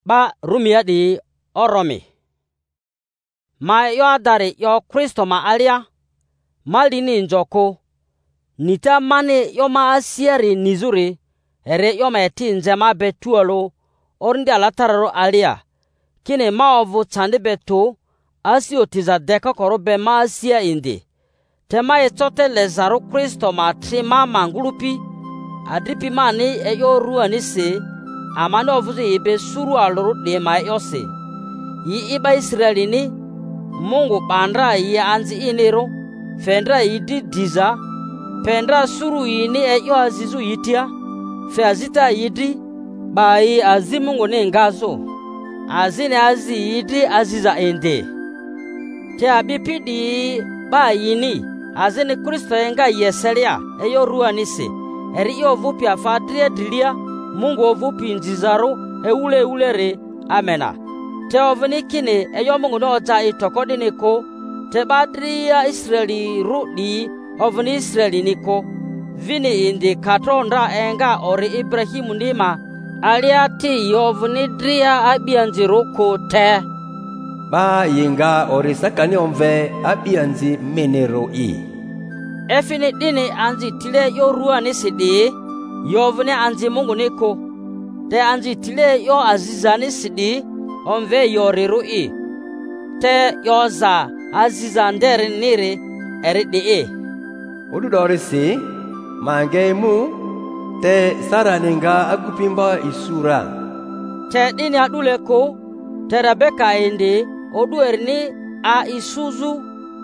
ba rumia di oromi. Ma yo adari yo Kristo ma alia malini njoko nita mani yo ma asieri nizuri ere yo ma eti njema betualo orndi alatararo alia kine ma ovu chandi betu asio tiza deka koro be ma asia indi tema etote lezaro Kristo ma trima mangulupi adripi mani eyo ruani se amani ovuzi ibe suru aluru de ma yose yi iba Israelini Mungu bandra yi anzi iniro fendra yidi diza pendra suru yini eyo azizu yitia fe azita yidi ba yi azimungu ne ngazo azine azi yidi aziza ende te abipidi ba yini azine Kristo enga yeselia eyo ruanise eri yo vupi afadrie dilia Mungu ovupi njizaro eule ulere amena te ovni kine eyo Mungu no ta itokodi niko te badria Israeli rudi ovni Israeli niko vini indi katondra enga ori Ibrahimu ndima aliati ovni dria abianziru ko te ba yinga ori sakani omve abianzi menero i efini dini anzi tile yo ruani sidi yovni anzi Mungu niko te anzi tile yo azizani sidi omve yoriru i te yoza aziza ndere nire eridi i ududori si mangemu te saraninga agupimba isura te dini adule ko te Rebeka indi odu erini a isuzu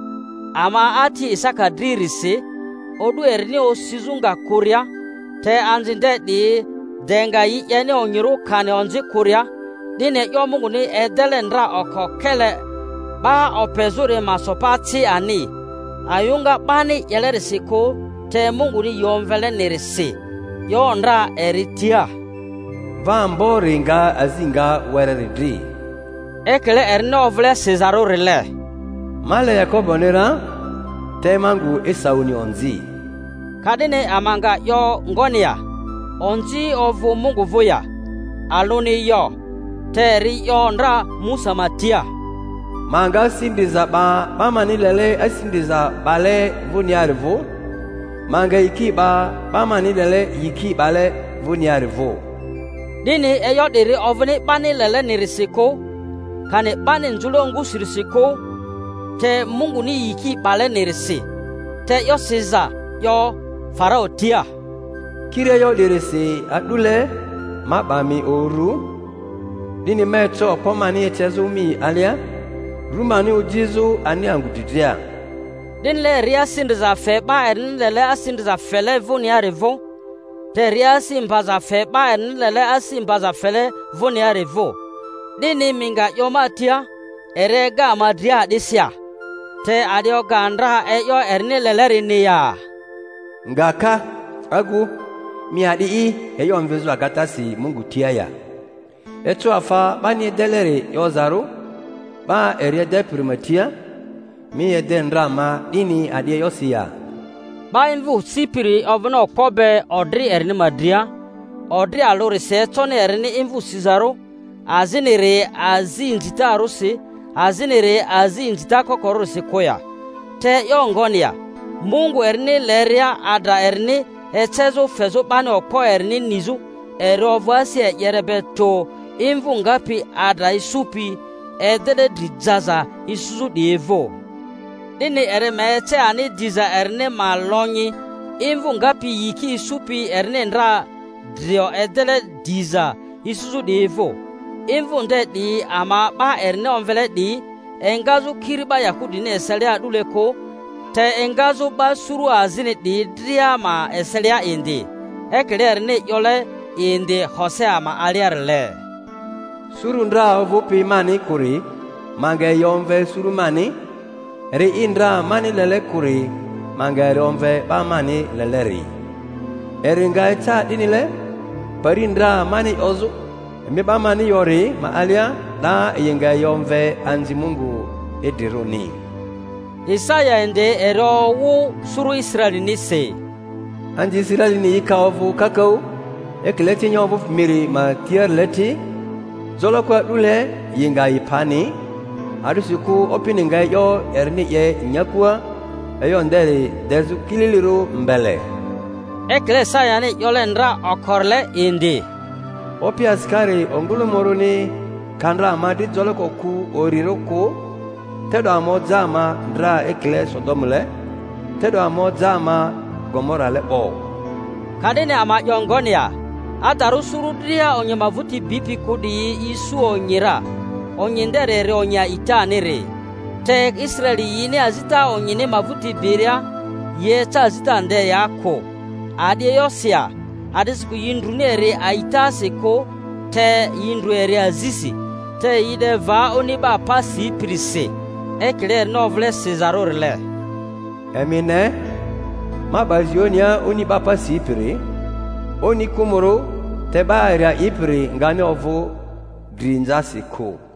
ama ati Isaka dirisi odu erini osizunga kuria te anzi ndedi denga yene onyiru kane onzi kuria dine yo Mungu ni edelendra okokele ba opezure masopati ani ayunga bani yelerisiko te Mungu ni yomvele nirisi yondra eritia vambo ringa azinga wereridri ekele erno ovle Cesaro rile male Yakobo nera te mangu Esau ni onzi kadine amanga yo ngonia onzi ovu Mungu vuya aluni yo teri yondra Musa matia manga sindiza ba manilele asindiza bale vuniarvo manga ikiba ba manilele yikibale vuniarvo dini eyo diri ovni banilele nirisiko kane bani njulongu sirisiko te Mungu ni yikibale nirisi te yo siza yo Farao tia kire yo dirisi adule mabami oru dini metro pomani echezumi alia rumani ujizu ani angudidia din le ria sindiza feba erin le asindiza fele vunia revo te ria simbaza feba erin le asimbaza fele vunia revo dini minga yomatia erega madria disia te adio gandra eyo erin le rinia ngaka agu miadi eyo mvezu agatasi Mungu tiaya etu afa bani delere yozaro ba eriede primatia mi edendra ma dini adie yosia ba invu sipiri ovno kobe odri erini madria odri alori se tone erini invu sizaro azinire azinjita arusi azinire azinjita kokorosi koya te yongonia Mungu erini leria ada erini echezo fezo bani oko erini nizu erovasi yerebeto invu ngapi ada isupi edede dijaza isuzu devo dini eremeche ani diza erne malonyi invu ngapi yiki isupi erne ndra drio edele diza isuzu devo invu ndedi ama ba erne onvele di engazu kiriba yakudine esele aduleko te engazu ba suru azine di dria ma esele indi ekele erne yole indi Hosea ma aliarle surundra ovupi mani kuri mange yomve surumani ri indra mani lele kuri mange yomve ba mani leleri eringa eta dinile parindra mani ozu mi ba mani yori ma alia da yenga yomve anzi Mungu ediruni Isaya ende ero wu suru Israeli nise anji Israeli ni ikaovu kakau ekleti nyovu miri ma tier leti zolokwa dule yinga yipani adusiku opininga yo erni ye nyakua eyo ndere dezu kililiru mbele ekle sayani yolendra okorle indi opi askari ongulumoruni kandra amadi zoloko ku oriroku tedo amozama ndra ekle sodomule tedo amozama gomora lebo kadene ama yongonia adaru surudria onye mavuti bipi kudi isu onyira onyinderere onya itanire tek Israeli yini azita onyine mavuti biria yeta azita nde yako adi yosia adisiku yindrunere aita seko te yindruere azisi te yide va oniba pasi prise ekler novle Cesarorle emine mabazionia oniba pasi pire oni kumuro te baira ipri ngane ovu drinza seko